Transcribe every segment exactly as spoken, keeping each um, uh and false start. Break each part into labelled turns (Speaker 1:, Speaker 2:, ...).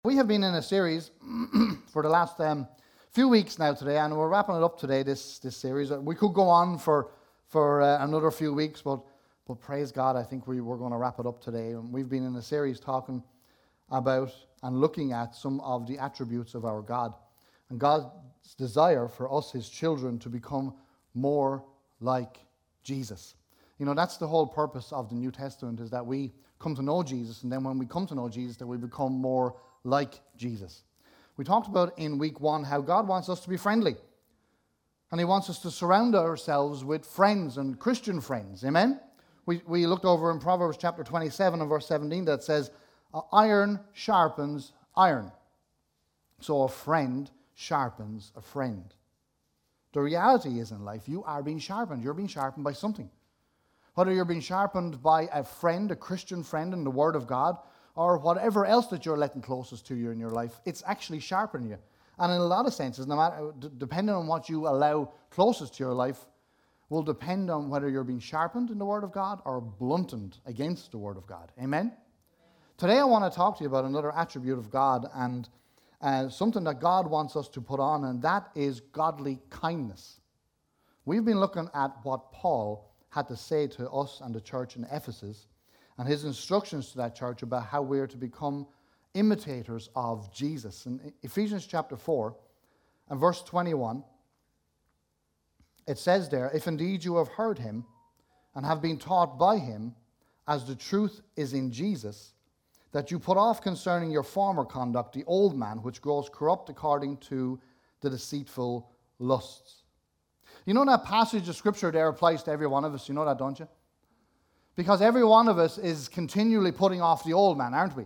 Speaker 1: We have been in a series for the last um, few weeks now today, and we're wrapping it up today, this this series. We could go on for for uh, another few weeks, but but praise God, I think we, we're going to wrap it up today. And we've been in a series talking about and looking at some of the attributes of our God, and God's desire for us, His children, to become more like Jesus. You know, that's the whole purpose of the New Testament, is that we come to know Jesus, and then when we come to know Jesus, that we become more like Jesus. We talked about in week one how God wants us to be friendly. And He wants us to surround ourselves with friends and Christian friends. Amen? We, we looked over in Proverbs chapter twenty-seven and verse seventeen that says, iron sharpens iron. So a friend sharpens a friend. The reality is in life, you are being sharpened. You're being sharpened by something. Whether you're being sharpened by a friend, a Christian friend in the Word of God, or whatever else that you're letting closest to you in your life, it's actually sharpening you. And in a lot of senses, no matter, d- depending on what you allow closest to your life, will depend on whether you're being sharpened in the Word of God or blunted against the Word of God. Amen? Amen. Today I want to talk to you about another attribute of God, and uh, something that God wants us to put on, and that is godly kindness. We've been looking at what Paul had to say to us and the church in Ephesus, and his instructions to that church about how we are to become imitators of Jesus. In Ephesians chapter four and verse twenty-one, it says there, if indeed you have heard him and have been taught by him, as the truth is in Jesus, that you put off concerning your former conduct the old man, which grows corrupt according to the deceitful lusts. You know that passage of scripture there applies to every one of us. You know that, don't you? Because every one of us is continually putting off the old man, aren't we?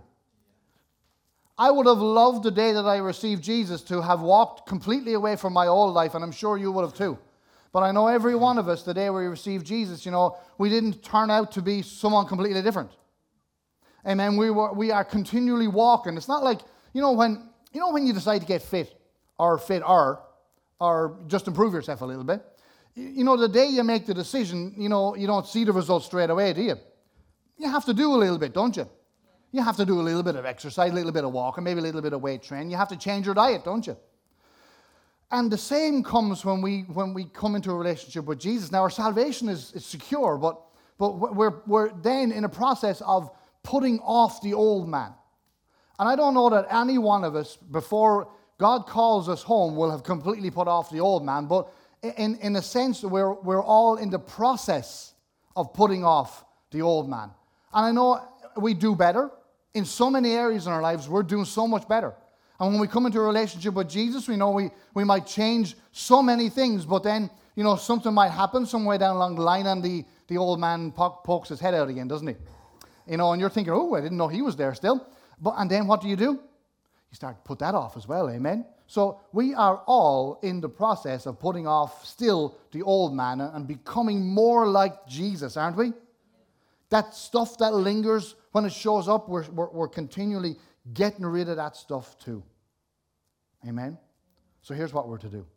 Speaker 1: I would have loved the day that I received Jesus to have walked completely away from my old life, and I'm sure you would have too. But I know every one of us, the day we received Jesus, you know, we didn't turn out to be someone completely different. Amen. We were, we are continually walking. It's not like, you know, when you know when you decide to get fit or fitter or just improve yourself a little bit. You know, the day you make the decision, you know, you don't see the results straight away, do you? You have to do a little bit, don't you? You have to do a little bit of exercise, a little bit of walking, maybe a little bit of weight training. You have to change your diet, don't you? And the same comes when we when we come into a relationship with Jesus. Now, our salvation is, is secure, but but we're we're then in a process of putting off the old man. And I don't know that any one of us, before God calls us home, will have completely put off the old man, but In, in a sense, we're, we're all in the process of putting off the old man. And I know we do better. In so many areas in our lives, we're doing so much better. And when we come into a relationship with Jesus, we know we, we might change so many things, but then, you know, something might happen somewhere down along the line, and the, the old man po- pokes his head out again, doesn't he? You know, and you're thinking, oh, I didn't know he was there still. But and then what do you do? You start to put that off as well, amen? So we are all in the process of putting off still the old man and becoming more like Jesus, aren't we? That stuff that lingers, when it shows up, we're, we're, we're continually getting rid of that stuff too. Amen? So here's what we're to do.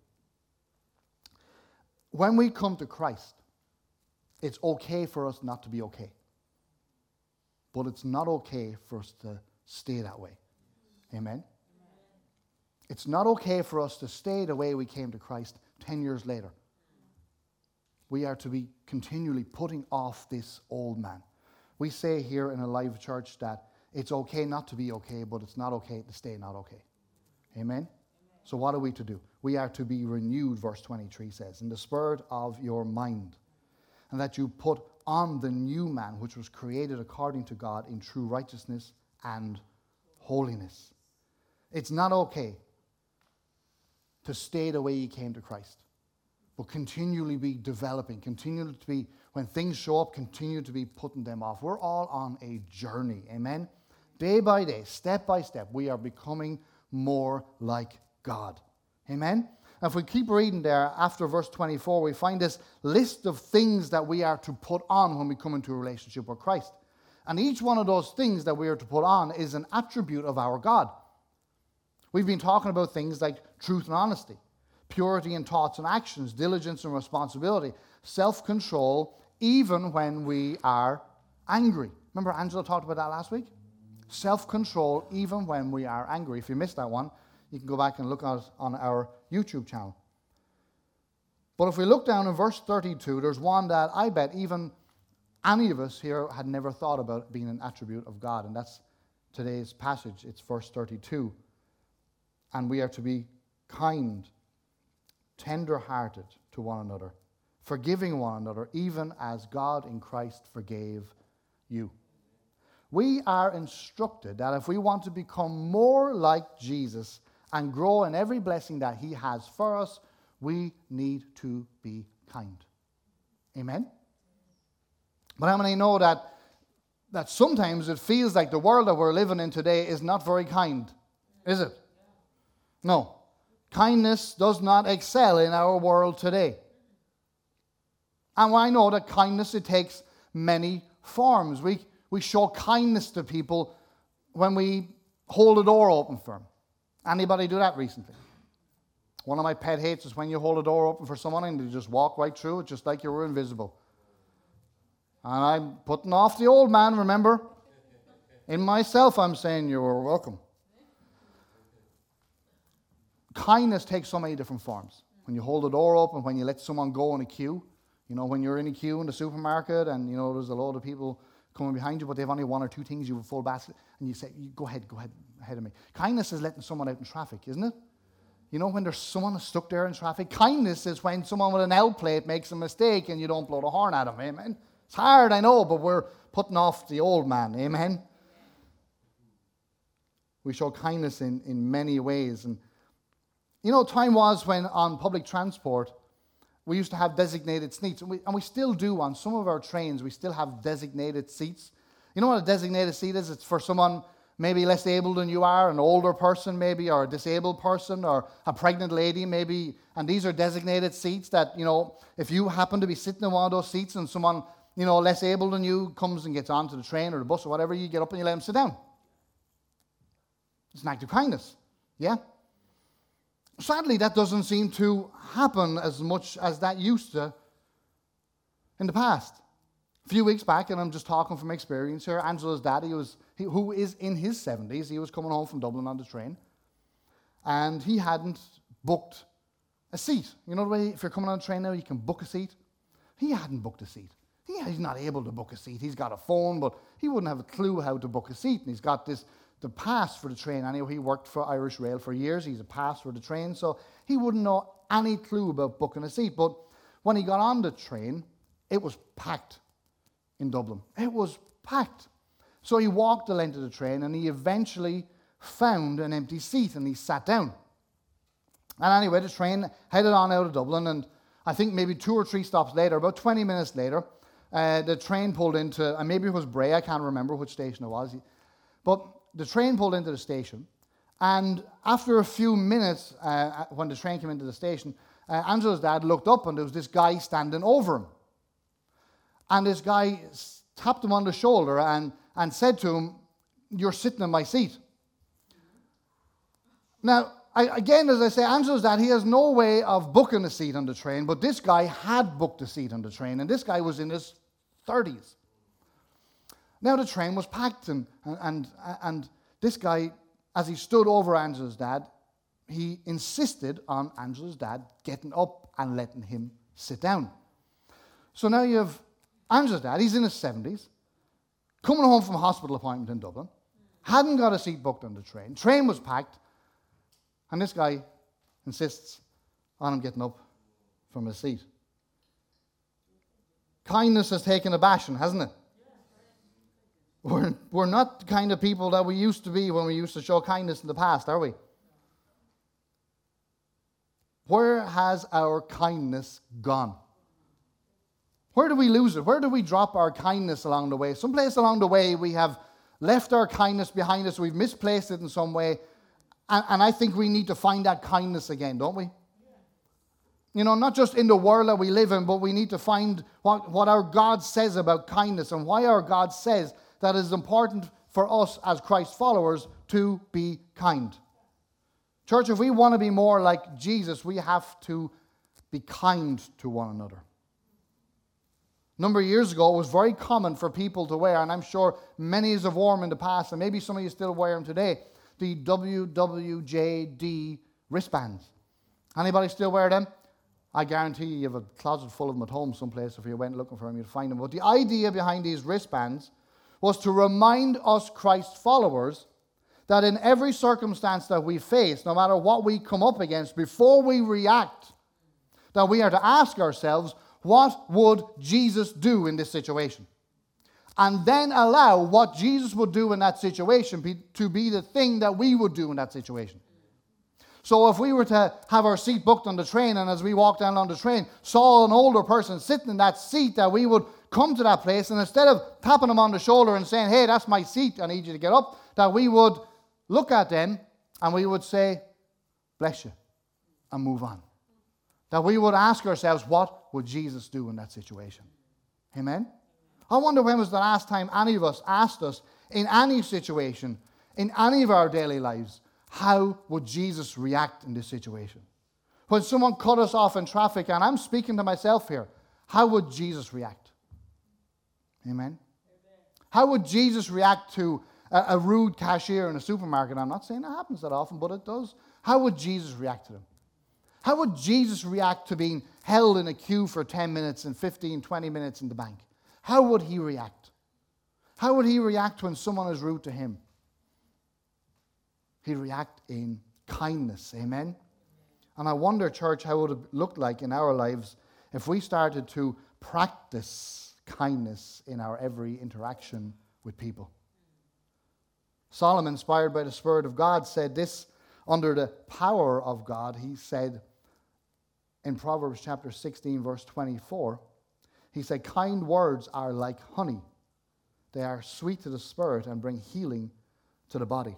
Speaker 1: When we come to Christ, it's okay for us not to be okay. But it's not okay for us to stay that way. Amen? It's not okay for us to stay the way we came to Christ ten years later. We are to be continually putting off this old man. We say here in a live church that it's okay not to be okay, but it's not okay to stay not okay. Amen? Amen. So what are we to do? We are to be renewed, verse twenty-three says, in the spirit of your mind, and that you put on the new man, which was created according to God in true righteousness and holiness. It's not okay to stay the way you came to Christ, but continually be developing, continue to be, when things show up, continue to be putting them off. We're all on a journey, amen? Day by day, step by step, we are becoming more like God, amen? And if we keep reading there, after verse twenty-four, we find this list of things that we are to put on when we come into a relationship with Christ. And each one of those things that we are to put on is an attribute of our God. We've been talking about things like truth and honesty, purity in thoughts and actions, diligence and responsibility, self-control, even when we are angry. Remember Angela talked about that last week? Self-control even when we are angry. If you missed that one, you can go back and look at it on our YouTube channel. But if we look down in verse thirty-two, there's one that I bet even any of us here had never thought about being an attribute of God, and that's today's passage. It's verse thirty-two. And we are to be kind, tender-hearted to one another, forgiving one another, even as God in Christ forgave you. We are instructed that if we want to become more like Jesus and grow in every blessing that he has for us, we need to be kind. Amen? But how many know that, that sometimes it feels like the world that we're living in today is not very kind? Is it? No. Kindness does not excel in our world today. And I know that kindness, it takes many forms. We, we show kindness to people when we hold the door open for them. Anybody do that recently? One of my pet hates is when you hold a door open for someone and they just walk right through it just like you were invisible. And I'm putting off the old man, remember? In myself, I'm saying you are welcome. Kindness takes so many different forms. When you hold the door open, when you let someone go in a queue, you know, when you're in a queue in the supermarket and, you know, there's a load of people coming behind you, but they've only one or two things, you have a full basket, and you say, go ahead, go ahead, ahead of me. Kindness is letting someone out in traffic, isn't it? You know, when there's someone stuck there in traffic. Kindness is when someone with an L plate makes a mistake and you don't blow the horn at them, amen? It's hard, I know, but we're putting off the old man, amen? We show kindness in, in many ways. And you know, time was when on public transport, we used to have designated seats, and we, and we still do on some of our trains, we still have designated seats. You know what a designated seat is? It's for someone maybe less able than you are, an older person maybe, or a disabled person, or a pregnant lady maybe, and these are designated seats that, you know, if you happen to be sitting in one of those seats and someone, you know, less able than you comes and gets onto the train or the bus or whatever, you get up and you let them sit down. It's an act of kindness, yeah? Sadly, that doesn't seem to happen as much as that used to in the past. A few weeks back, and I'm just talking from experience here, Angela's daddy, was, he, who is in his seventies, he was coming home from Dublin on the train, and he hadn't booked a seat. You know the way if you're coming on a train now, you can book a seat? He hadn't booked a seat. He, he's not able to book a seat. He's got a phone, but he wouldn't have a clue how to book a seat, and he's got this the pass for the train. Anyway, he worked for Irish Rail for years. He's a pass for the train, so he wouldn't know any clue about booking a seat. But when he got on the train, it was packed in Dublin. It was packed. So he walked the length of the train, and he eventually found an empty seat, and he sat down. And anyway, the train headed on out of Dublin, and I think maybe two or three stops later, about twenty minutes later, uh, the train pulled into, and maybe it was Bray, I can't remember which station it was, but the train pulled into the station, and after a few minutes, uh, when the train came into the station, uh, Angela's dad looked up, and there was this guy standing over him. And this guy tapped him on the shoulder and, and said to him, "You're sitting in my seat." Now, I, again, as I say, Angela's dad, he has no way of booking a seat on the train, but this guy had booked a seat on the train, and this guy was in his thirties. Now the train was packed, and, and, and this guy, as he stood over Angela's dad, he insisted on Angela's dad getting up and letting him sit down. So now you have Angela's dad, he's in his seventies, coming home from a hospital appointment in Dublin, hadn't got a seat booked on the train, train was packed, and this guy insists on him getting up from his seat. Kindness has taken a bashing, hasn't it? We're, we're not the kind of people that we used to be when we used to show kindness in the past, are we? Where has our kindness gone? Where do we lose it? Where do we drop our kindness along the way? Someplace along the way we have left our kindness behind us. We've misplaced it in some way. And, and I think we need to find that kindness again, don't we? You know, not just in the world that we live in, but we need to find what, what our God says about kindness and why our God says that it is important for us as Christ followers to be kind. Church, if we want to be more like Jesus, we have to be kind to one another. A number of years ago, it was very common for people to wear, and I'm sure many have worn them in the past, and maybe some of you still wear them today, the W W J D wristbands. Anybody still wear them? I guarantee you have a closet full of them at home someplace. If you went looking for them, you'd find them. But the idea behind these wristbands was to remind us Christ followers that in every circumstance that we face, no matter what we come up against, before we react, that we are to ask ourselves, what would Jesus do in this situation? And then allow what Jesus would do in that situation be, to be the thing that we would do in that situation. So if we were to have our seat booked on the train, and as we walked down on the train, saw an older person sitting in that seat, that we would come to that place, and instead of tapping them on the shoulder and saying, hey, that's my seat, I need you to get up, that we would look at them and we would say, bless you, and move on. That we would ask ourselves, what would Jesus do in that situation? Amen? I wonder when was the last time any of us asked us, in any situation, in any of our daily lives, how would Jesus react in this situation? When someone cut us off in traffic, and I'm speaking to myself here, how would Jesus react? Amen? Amen. How would Jesus react to a, a rude cashier in a supermarket? I'm not saying it happens that often, but it does. How would Jesus react to them? How would Jesus react to being held in a queue for ten minutes and fifteen, twenty minutes in the bank? How would he react? How would he react when someone is rude to him? He'd react in kindness. Amen? And I wonder, church, how it would have looked like in our lives if we started to practice kindness in our every interaction with people. Solomon, inspired by the Spirit of God, said this under the power of God. He said in Proverbs chapter sixteen, verse twenty-four, he said, kind words are like honey. They are sweet to the spirit and bring healing to the body.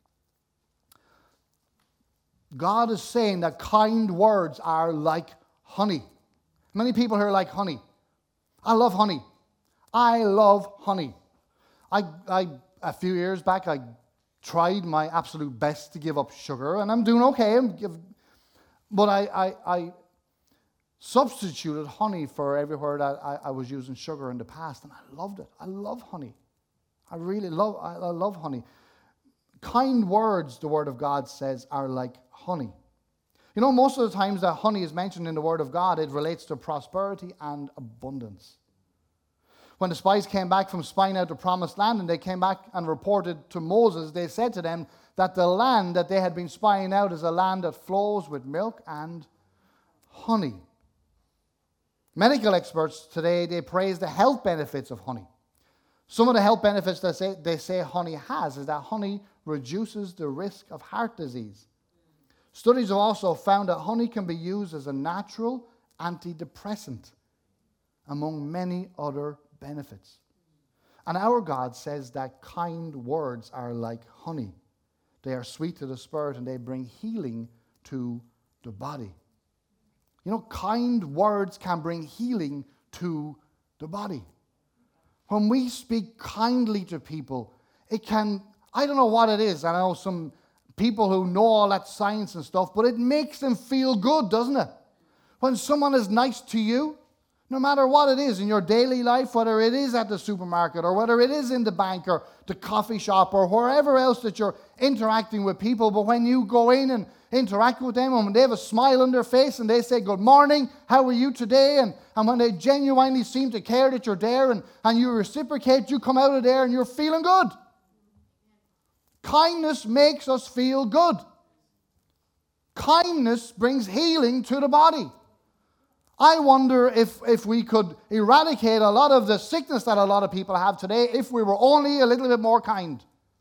Speaker 1: God is saying that kind words are like honey. Many people here like honey. I love honey. I love honey. I, I, a few years back, I tried my absolute best to give up sugar, and I'm doing okay. I'm give, but I, I, I substituted honey for everywhere that I, I was using sugar in the past, and I loved it. I love honey. I really love, I, I love honey. Kind words, the Word of God says, are like honey. You know, most of the times that honey is mentioned in the Word of God, it relates to prosperity and abundance. When the spies came back from spying out the promised land, and they came back and reported to Moses, they said to them that the land that they had been spying out is a land that flows with milk and honey. Medical experts today, they praise the health benefits of honey. Some of the health benefits that say, they say honey has is that honey reduces the risk of heart disease. Studies have also found that honey can be used as a natural antidepressant, among many other benefits. And our God says that kind words are like honey. They are sweet to the spirit and they bring healing to the body. You know, kind words can bring healing to the body. When we speak kindly to people, it can, I don't know what it is. I know some people who know all that science and stuff, but it makes them feel good, doesn't it? When someone is nice to you, no matter what it is in your daily life, whether it is at the supermarket or whether it is in the bank or the coffee shop or wherever else that you're interacting with people, but when you go in and interact with them and when they have a smile on their face and they say, good morning, how are you today? And, and when they genuinely seem to care that you're there and, and you reciprocate, you come out of there and you're feeling good. Kindness makes us feel good. Kindness brings healing to the body. I wonder if, if we could eradicate a lot of the sickness that a lot of people have today if we were only a little bit more kind.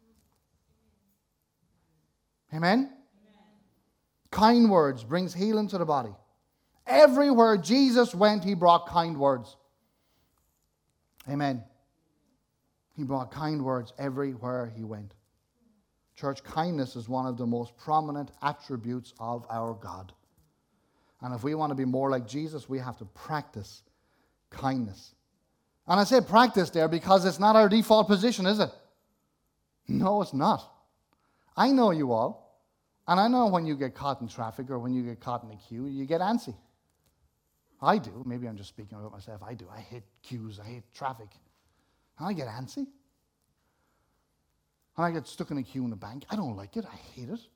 Speaker 1: Amen? Amen. Kind words brings healing to the body. Everywhere Jesus went, he brought kind words. Amen. He brought kind words everywhere he went. Church, kindness is one of the most prominent attributes of our God. And if we want to be more like Jesus, we have to practice kindness. And I say practice there because it's not our default position, is it? No, it's not. I know you all. And I know when you get caught in traffic or when you get caught in a queue, you get antsy. I do. Maybe I'm just speaking about myself. I do. I hate queues. I hate traffic. And I get antsy. And I get stuck in a queue in the bank. I don't like it. I hate it.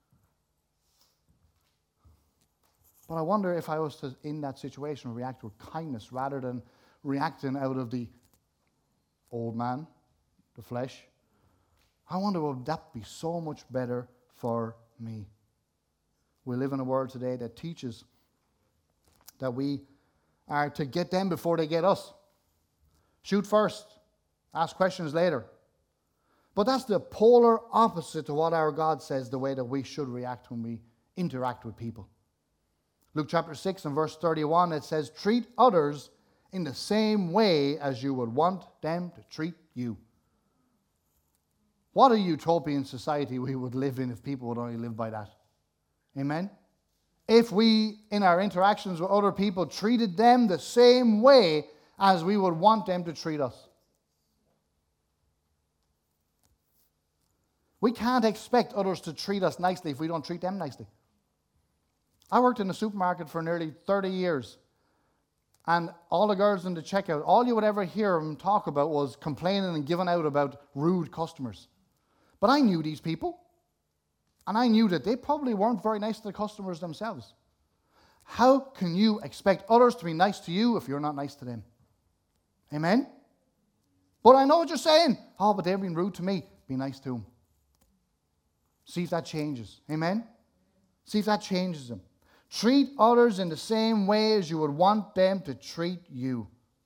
Speaker 1: But I wonder if I was to, in that situation, react with kindness rather than reacting out of the old man, the flesh. I wonder, would that be so much better for me? We live in a world today that teaches that we are to get them before they get us. Shoot first, ask questions later. But that's the polar opposite to what our God says, the way that we should react when we interact with people. Luke chapter six and verse thirty-one, it says, treat others in the same way as you would want them to treat you. What a utopian society we would live in if people would only live by that. Amen? If we, in our interactions with other people, treated them the same way as we would want them to treat us. We can't expect others to treat us nicely if we don't treat them nicely. I worked in a supermarket for nearly thirty years. And all the girls in the checkout, all you would ever hear them talk about was complaining and giving out about rude customers. But I knew these people. And I knew that they probably weren't very nice to the customers themselves. How can you expect others to be nice to you if you're not nice to them? Amen? But I know what you're saying. Oh, but they've been rude to me. Be nice to them. See if that changes. Amen? See if that changes them. Treat others in the same way as you would want them to treat you.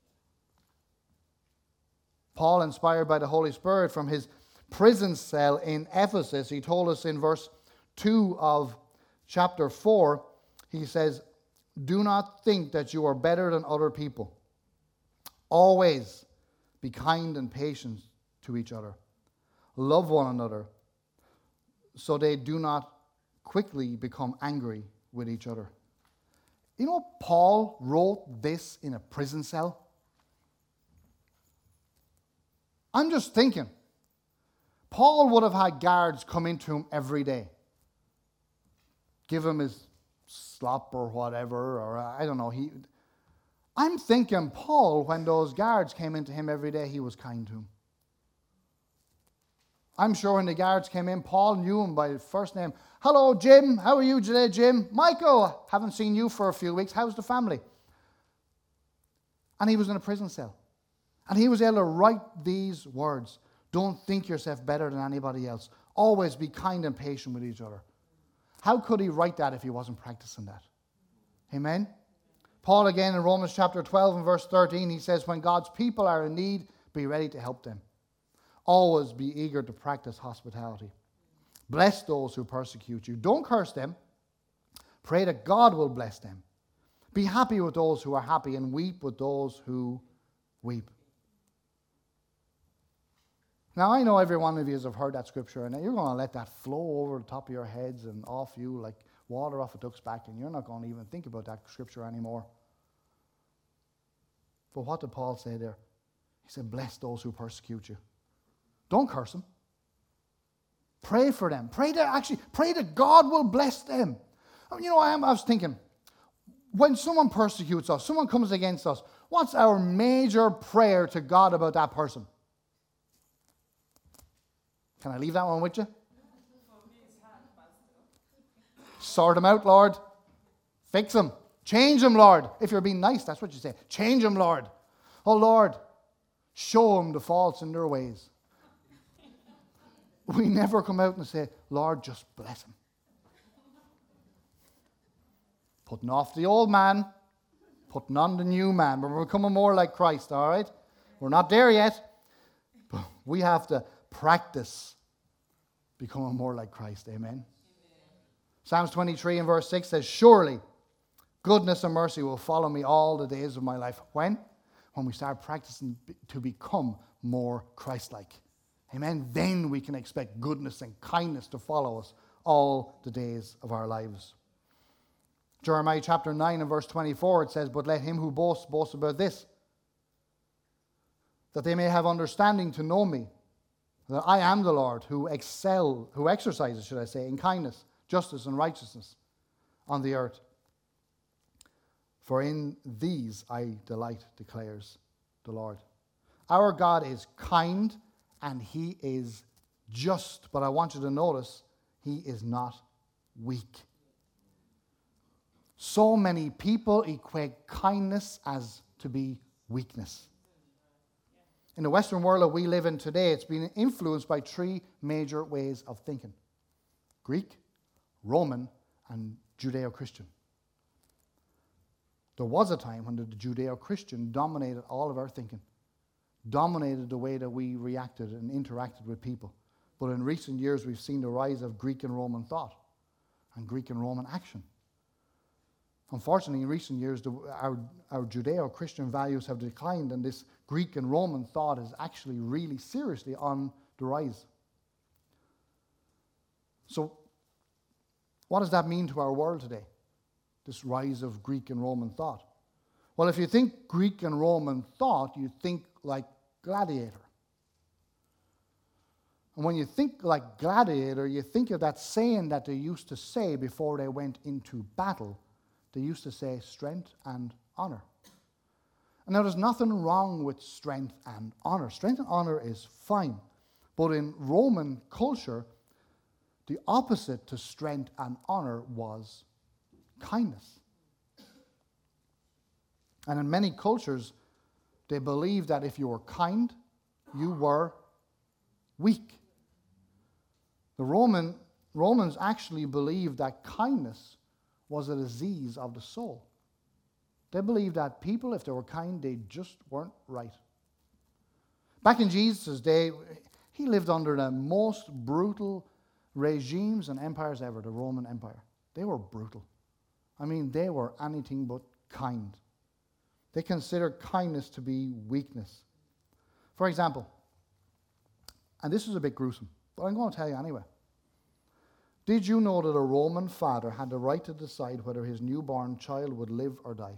Speaker 1: Paul, inspired by the Holy Spirit from his prison cell in Ephesus, he told us in verse two of chapter four, he says, do not think that you are better than other people. Always be kind and patient to each other. Love one another so they do not quickly become angry with each other. You know, Paul wrote this in a prison cell. I'm just thinking, Paul would have had guards come into him every day, give him his slop or whatever, or I don't know. He, I'm thinking Paul, when those guards came into him every day, he was kind to him. I'm sure when the guards came in, Paul knew him by first name. Hello, Jim. How are you today, Jim? Michael, haven't seen you for a few weeks. How's the family? And he was in a prison cell. And he was able to write these words. Don't think yourself better than anybody else. Always be kind and patient with each other. How could he write that if he wasn't practicing that? Amen? Paul again in Romans chapter twelve and verse thirteen, he says, when God's people are in need, be ready to help them. Always be eager to practice hospitality. Bless those who persecute you. Don't curse them. Pray that God will bless them. Be happy with those who are happy and weep with those who weep. Now, I know every one of you have heard that scripture, and you're going to let that flow over the top of your heads and off you like water off a duck's back, and you're not going to even think about that scripture anymore. But what did Paul say there? He said, bless those who persecute you. Don't curse them. Pray for them. Pray that actually, pray that God will bless them. I mean, you know, I, am, I was thinking, when someone persecutes us, someone comes against us, what's our major prayer to God about that person? Can I leave that one with you? Sort them out, Lord. Fix them. Change them, Lord. If you're being nice, that's what you say. Change them, Lord. Oh, Lord, show them the faults in their ways. We never come out and say, Lord, just bless him. Putting off the old man, putting on the new man. But we're becoming more like Christ, all right? We're not there yet, but we have to practice becoming more like Christ. Amen? Amen. Psalms twenty-three and verse six says, surely goodness and mercy will follow me all the days of my life. When? When we start practicing to become more Christ-like. Amen? Then we can expect goodness and kindness to follow us all the days of our lives. Jeremiah chapter nine and verse twenty-four, it says, but let him who boasts boast about this, that they may have understanding to know me, that I am the Lord who excel, who exercises, should I say, in kindness, justice, and righteousness on the earth. For in these I delight, declares the Lord. Our God is kind and he is just. But I want you to notice, he is not weak. So many people equate kindness as to be weakness. In the Western world that we live in today, it's been influenced by three major ways of thinking: Greek, Roman, and Judeo-Christian. There was a time when the Judeo-Christian dominated all of our thinking, dominated the way that we reacted and interacted with people. But in recent years, we've seen the rise of Greek and Roman thought and Greek and Roman action. Unfortunately, in recent years, the, our, our Judeo-Christian values have declined, and this Greek and Roman thought is actually really seriously on the rise. So, what does that mean to our world today, this rise of Greek and Roman thought? Well, if you think Greek and Roman thought, you think like gladiator. And when you think like gladiator, you think of that saying that they used to say before they went into battle. They used to say strength and honor. And now there's nothing wrong with strength and honor. Strength and honor is fine. But in Roman culture, the opposite to strength and honor was kindness. And in many cultures, they believed that if you were kind, you were weak. The Roman Romans actually believed that kindness was a disease of the soul. They believed that people, if they were kind, they just weren't right. Back in Jesus' day, he lived under the most brutal regimes and empires ever, the Roman Empire. They were brutal. I mean, they were anything but kind. They considered kindness to be weakness. For example, and this is a bit gruesome, but I'm going to tell you anyway. Did you know that a Roman father had the right to decide whether his newborn child would live or die?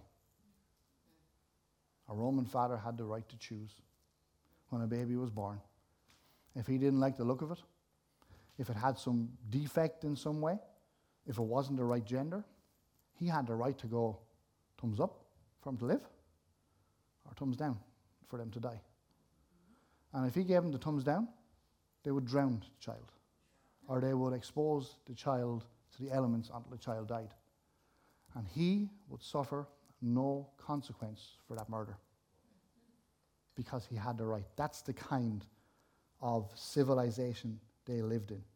Speaker 1: A Roman father had the right to choose when a baby was born. If he didn't like the look of it, if it had some defect in some way, if it wasn't the right gender, he had the right to go thumbs up for him to live or thumbs down for them to die. And if he gave them the thumbs down, they would drown the child, or they would expose the child to the elements until the child died. And he would suffer no consequence for that murder because he had the right. That's the kind of civilization they lived in.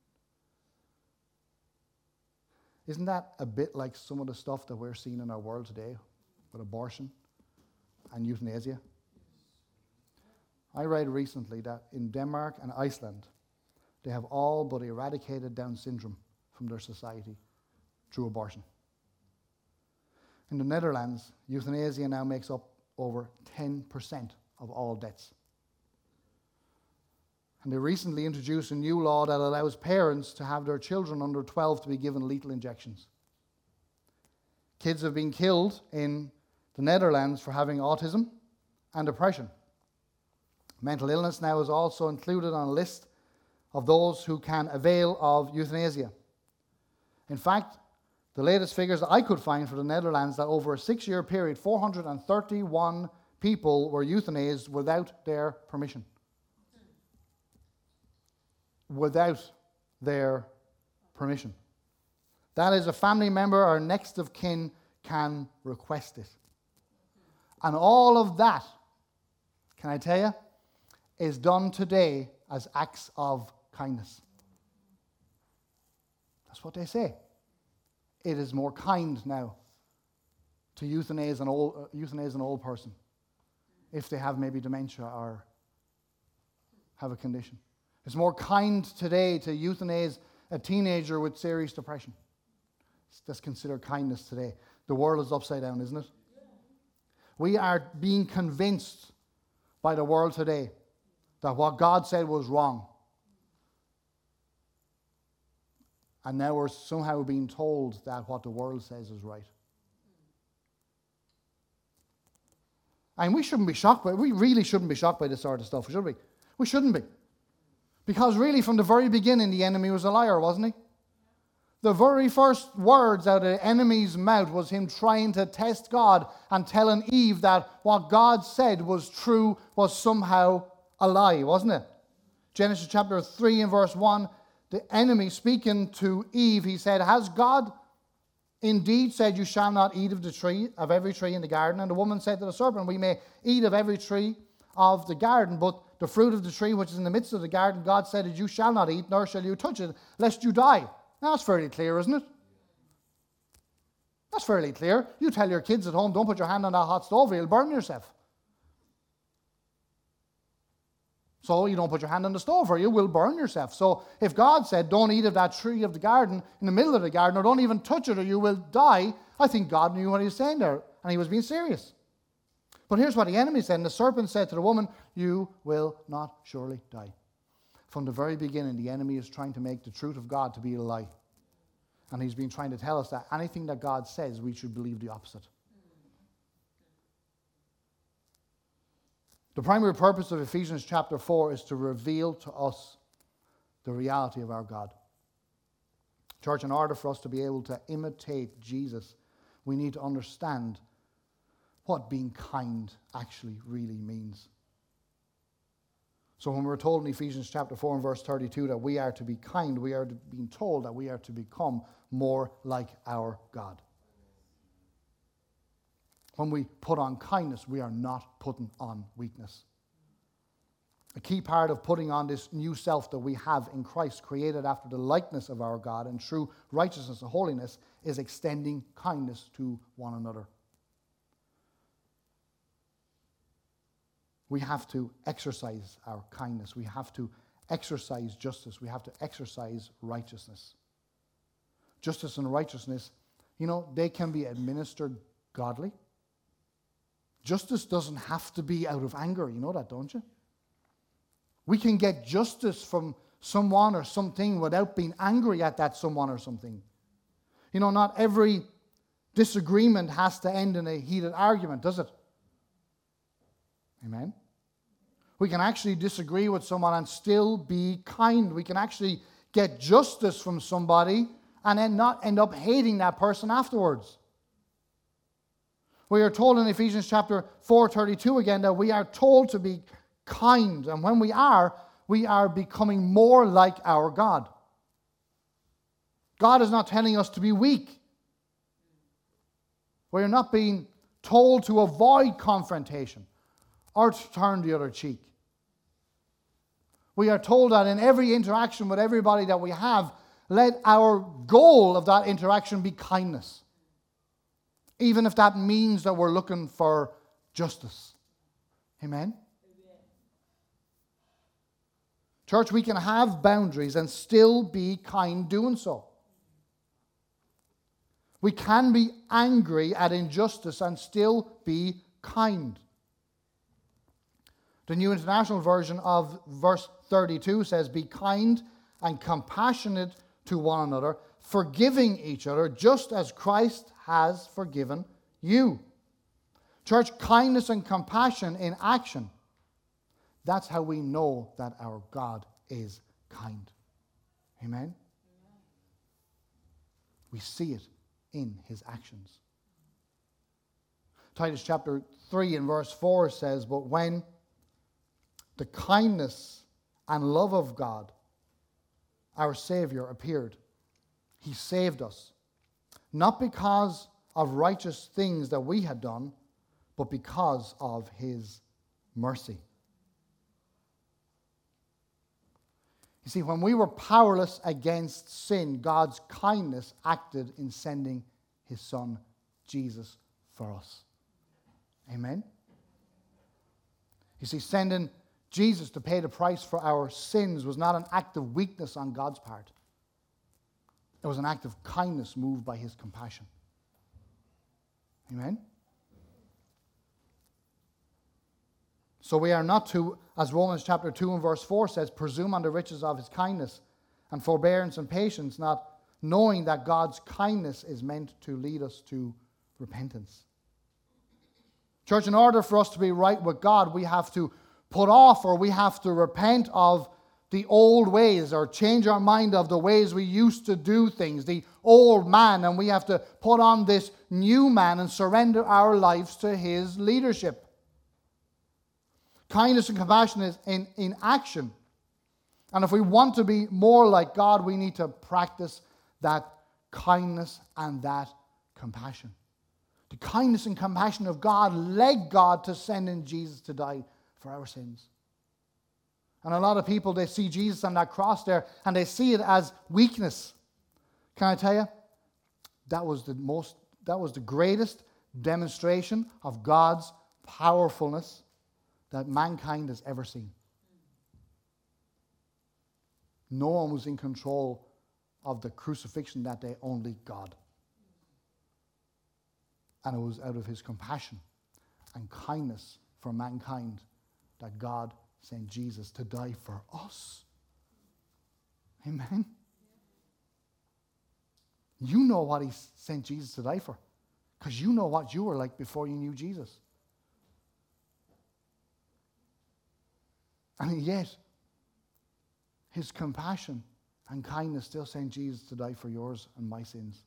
Speaker 1: Isn't that a bit like some of the stuff that we're seeing in our world today with abortion and euthanasia? I read recently that in Denmark and Iceland, they have all but eradicated Down syndrome from their society through abortion. In the Netherlands, euthanasia now makes up over ten percent of all deaths. And they recently introduced a new law that allows parents to have their children under twelve to be given lethal injections. Kids have been killed in the Netherlands for having autism and depression. Mental illness now is also included on a list of those who can avail of euthanasia. In fact, the latest figures that I could find for the Netherlands, that over a six-year period, four hundred thirty-one people were euthanized without their permission. Without their permission. That is, a family member or next of kin can request it. And all of that, can I tell you, is done today as acts of kindness. That's what they say. It is more kind now to euthanize an old, uh, euthanize an old person if they have maybe dementia or have a condition. It's more kind today to euthanize a teenager with serious depression. That's considered kindness today. The world is upside down, isn't it? We are being convinced by the world today that what God said was wrong. And now we're somehow being told that what the world says is right. And we shouldn't be shocked by we really shouldn't be shocked by this sort of stuff, should we? We shouldn't be. Because really from the very beginning the enemy was a liar, wasn't he? The very first words out of the enemy's mouth was him trying to test God and telling Eve that what God said was true was somehow a lie, wasn't it? Genesis chapter three and verse one, the enemy speaking to Eve, he said, has God indeed said you shall not eat of the tree, of every tree in the garden? And the woman said to the serpent, we may eat of every tree of the garden, but the fruit of the tree which is in the midst of the garden, God said that you shall not eat, nor shall you touch it, lest you die. Now, that's fairly clear, isn't it? That's fairly clear. You tell your kids at home, don't put your hand on that hot stove, or you'll burn yourself. So you don't put your hand on the stove, or you will burn yourself. So if God said, don't eat of that tree of the garden, in the middle of the garden, or don't even touch it, or you will die, I think God knew what he was saying there, and he was being serious. But here's what the enemy said. And the serpent said to the woman, you will not surely die. From the very beginning, the enemy is trying to make the truth of God to be a lie. And he's been trying to tell us that anything that God says, we should believe the opposite. The primary purpose of Ephesians chapter four is to reveal to us the reality of our God. Church, in order for us to be able to imitate Jesus, we need to understand what being kind actually really means. So when we're told in Ephesians chapter four and verse thirty-two that we are to be kind, we are being told that we are to become more like our God. When we put on kindness, we are not putting on weakness. A key part of putting on this new self that we have in Christ, created after the likeness of our God and true righteousness and holiness, is extending kindness to one another. We have to exercise our kindness. We have to exercise justice. We have to exercise righteousness. Justice and righteousness, you know, they can be administered godly. Justice doesn't have to be out of anger. You know that, don't you? We can get justice from someone or something without being angry at that someone or something. You know, not every disagreement has to end in a heated argument, does it? Amen. We can actually disagree with someone and still be kind. We can actually get justice from somebody and then not end up hating that person afterwards. We are told in Ephesians chapter four thirty-two again that we are told to be kind. And when we are, we are becoming more like our God. God is not telling us to be weak. We are not being told to avoid confrontation or to turn the other cheek. We are told that in every interaction with everybody that we have, let our goal of that interaction be kindness. Even if that means that we're looking for justice. Amen? Amen? Church, we can have boundaries and still be kind doing so. We can be angry at injustice and still be kind. The New International Version of verse thirty-two says, be kind and compassionate to one another, forgiving each other, just as Christ has forgiven you. Church, kindness and compassion in action. That's how we know that our God is kind. Amen? Amen. We see it in his actions. Titus chapter three and verse four says, but when the kindness and love of God, our Savior, appeared, he saved us, not because of righteous things that we had done, but because of his mercy. You see, when we were powerless against sin, God's kindness acted in sending his Son, Jesus, for us. Amen? You see, sending Jesus to pay the price for our sins was not an act of weakness on God's part. It was an act of kindness moved by his compassion. Amen? So we are not to, as Romans chapter two and verse four says, presume on the riches of his kindness and forbearance and patience, not knowing that God's kindness is meant to lead us to repentance. Church, in order for us to be right with God, we have to put off or we have to repent of the old ways, or change our mind of the ways we used to do things, the old man, and we have to put on this new man and surrender our lives to his leadership. Kindness and compassion is in, in action. And if we want to be more like God, we need to practice that kindness and that compassion. The kindness and compassion of God led God to send in Jesus to die for our sins. And a lot of people, they see Jesus on that cross there and they see it as weakness. Can I tell you? That was the most, that was the greatest demonstration of God's powerfulness that mankind has ever seen. No one was in control of the crucifixion that day, only God. And it was out of his compassion and kindness for mankind that God sent Jesus to die for us. Amen. You know what he sent Jesus to die for, because you know what you were like before you knew Jesus. And yet, his compassion and kindness still sent Jesus to die for yours and my sins.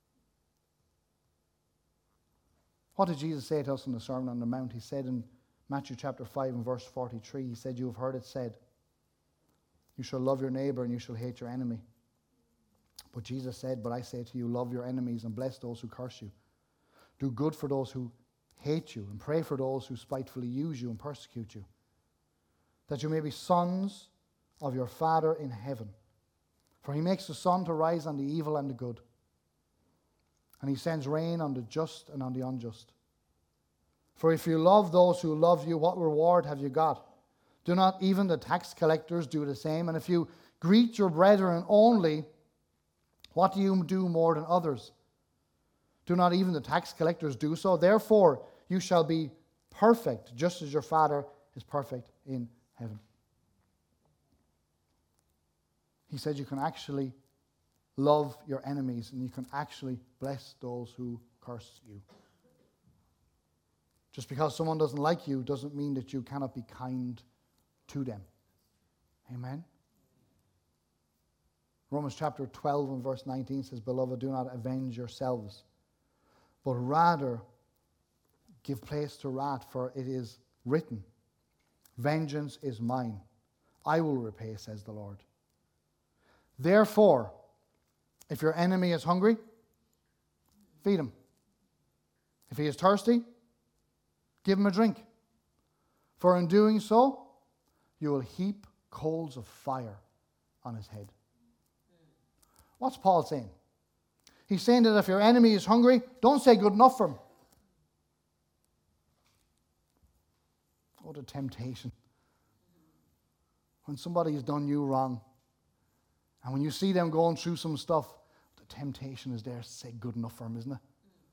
Speaker 1: What did Jesus say to us in the Sermon on the Mount? He said in Matthew chapter five and verse forty-three, he said, you have heard it said, you shall love your neighbor and you shall hate your enemy. But Jesus said, but I say to you, love your enemies and bless those who curse you. Do good for those who hate you and pray for those who spitefully use you and persecute you, that you may be sons of your Father in heaven. For he makes the sun to rise on the evil and the good, and he sends rain on the just and on the unjust. For if you love those who love you, what reward have you got? Do not even the tax collectors do the same? And if you greet your brethren only, what do you do more than others? Do not even the tax collectors do so? Therefore, you shall be perfect, just as your Father is perfect in heaven. He said you can actually love your enemies and you can actually bless those who curse you. Just because someone doesn't like you doesn't mean that you cannot be kind to them. Amen? Romans chapter twelve and verse nineteen says, beloved, do not avenge yourselves, but rather give place to wrath, for it is written, vengeance is mine, I will repay, says the Lord. Therefore, if your enemy is hungry, feed him. If he is thirsty, give him a drink. For in doing so, you will heap coals of fire on his head. What's Paul saying? He's saying that if your enemy is hungry, don't say good enough for him. Oh, the temptation. When somebody has done you wrong, and when you see them going through some stuff, the temptation is there to say good enough for them, isn't it?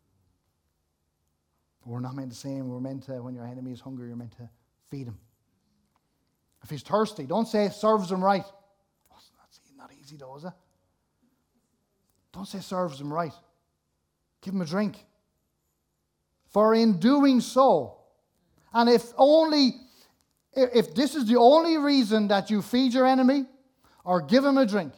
Speaker 1: But we're not meant to say him. We're meant to, when your enemy is hungry, you're meant to feed him. If he's thirsty, don't say serves him right. Oh, it's not easy though, is it? Don't say serves him right. Give him a drink. For in doing so, and if only, if this is the only reason that you feed your enemy or give him a drink,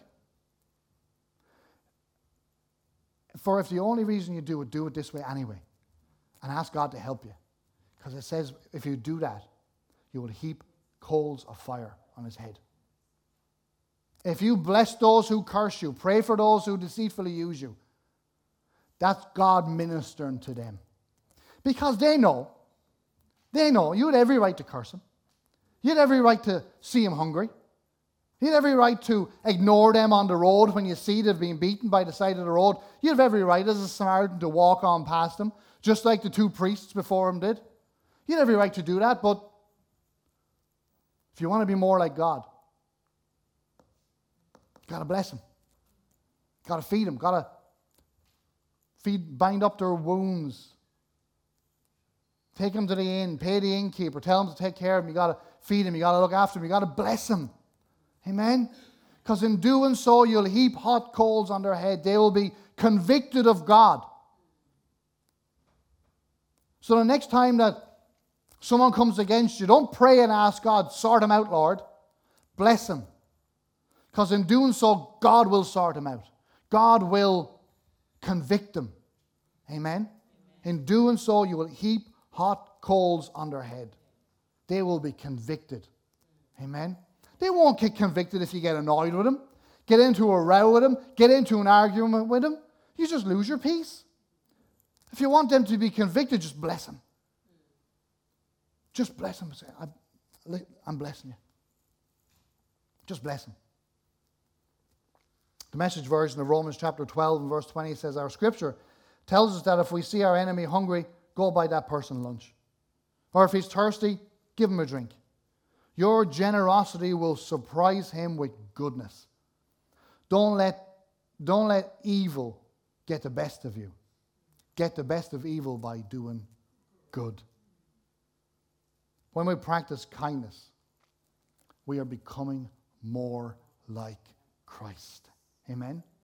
Speaker 1: for if the only reason you do it, do it this way anyway. And ask God to help you. Because it says if you do that, you will heap coals of fire on his head. If you bless those who curse you, pray for those who deceitfully use you, that's God ministering to them. Because they know, they know you had every right to curse him. You had every right to see him hungry. You have every right to ignore them on the road when you see they've been beaten by the side of the road. You have every right as a Samaritan to walk on past them, just like the two priests before him did. You have every right to do that, but if you want to be more like God, you've got to bless them. You've got to feed them. You've got to feed, bind up their wounds. Take them to the inn, pay the innkeeper, tell them to take care of them. You've got to feed them. You've got to look after them. You've got to bless them. Amen? Because in doing so, you'll heap hot coals on their head. They will be convicted of God. So the next time that someone comes against you, don't pray and ask God, sort them out, Lord. Bless them. Because in doing so, God will sort them out. God will convict them. Amen? In doing so, you will heap hot coals on their head. They will be convicted. Amen? They won't get convicted if you get annoyed with them, get into a row with them, get into an argument with them. You just lose your peace. If you want them to be convicted, just bless them. Just bless them. Say, I'm blessing you. Just bless them. The Message version of Romans chapter twelve and verse twenty says, our scripture tells us that if we see our enemy hungry, go buy that person lunch. Or if he's thirsty, give him a drink. Your generosity will surprise him with goodness. Don't let, don't let evil get the best of you. Get the best of evil by doing good. When we practice kindness, we are becoming more like Christ. Amen?